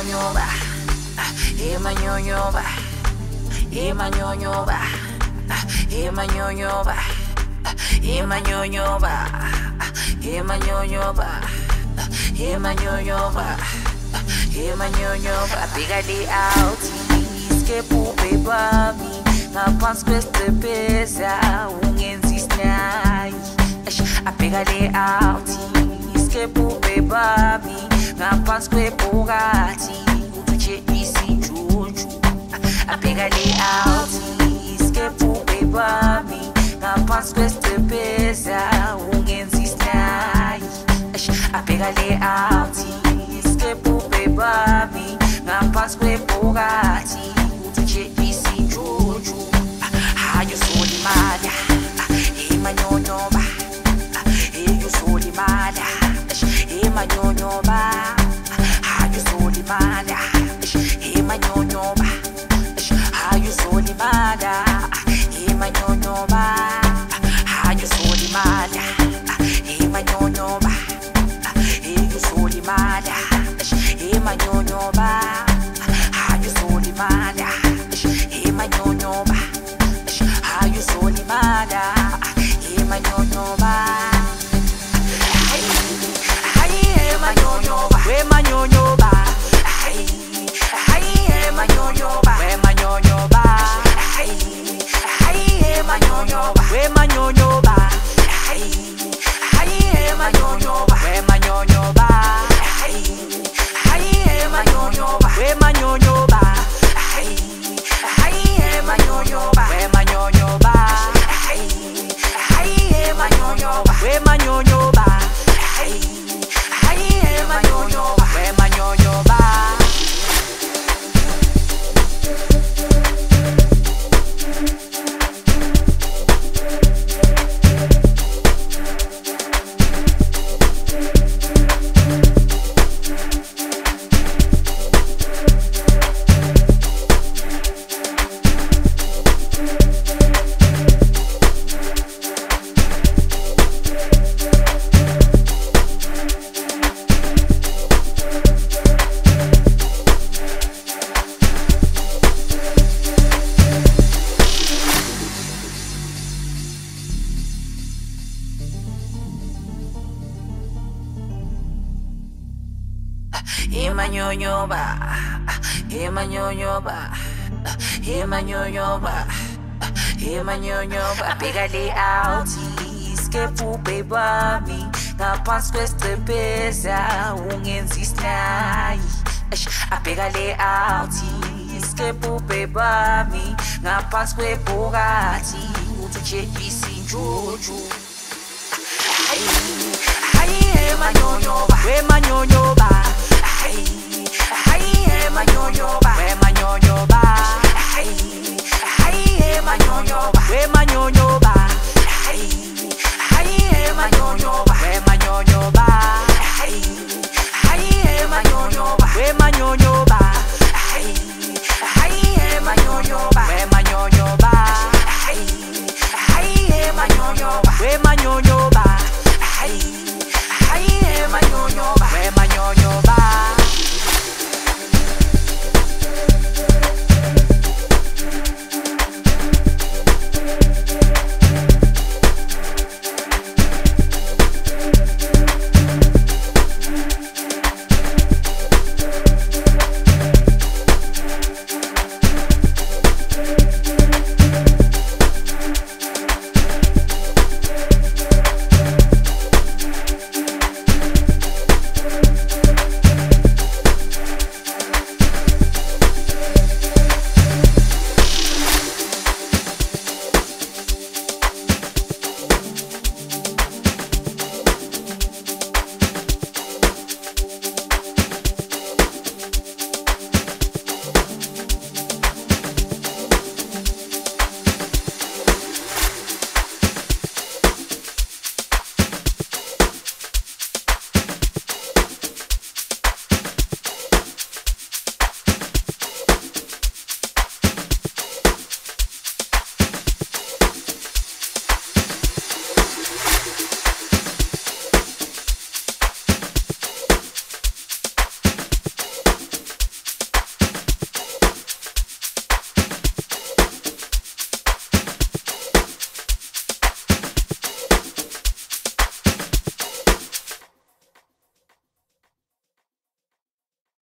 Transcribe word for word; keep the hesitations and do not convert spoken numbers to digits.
Emanyonyoba, Emanyonyoba, Emanyonyoba, Emanyonyoba, Emanyonyoba, Emanyonyoba, Emanyonyoba, Emanyonyoba. Bigger day out, escape baby. Ngaphansi kwesitebheza ungenzi isinayi. Abheka layout escape baby. Ngaphansi kwebhokati uthi isinjunju. Abheka layout escape baby. Ngaphansi kwesitebheza ungenzi isinayi. Abheka layout escape baby. Ngaphansi kwebhokati uthi isinjunju. Hayo solimala Emanyonyoba, hayo solimala Emanyonyoba, hayo solimala Emanyonyoba, hayo solimala Emanyonyoba, hayo solimala Emanyonyoba, hayo solimala Emanyonyoba, hayo solimala Emanyonyoba, hayo solimala Emanyonyoba. Hey, hey, Emanyonyoba, Emanyonyoba. Hey, hey, Emanyonyoba, Emanyonyoba. Hey, hey, Emanyonyoba, Emanyonyoba. Hey, hey, Emanyonyoba, Emanyonyoba. Hey, hey, Emanyonyoba, Emanyonyoba. Hey, hey, Emanyonyoba, Emanyonyoba. Hey, hey, Emanyonyoba, Emanyonyoba. Hey, hey, Emanyonyoba, Emanyonyoba. Emanyonyoba, Emanyonyoba, Emanyonyoba, Emanyonyoba. Abheka layout escape baby. Ngaphansi kwesitebheza ungenzi isinayi. Abheka layout escape baby. Ngaphansi kwebhokati uthi isinjunju. Hey, hey, Emanyonyoba, Emanyonyoba. Hey, hey, Emanyonyoba, Emanyonyoba. Hey, hey, Emanyonyoba, Emanyonyoba. Hey, hey, Emanyonyoba, Emanyonyoba. Hey, hey, Emanyonyoba, Emanyonyoba. Hey, hey, Emanyonyoba, Emanyonyoba. Hey, hey, Emanyonyoba, Emanyonyoba.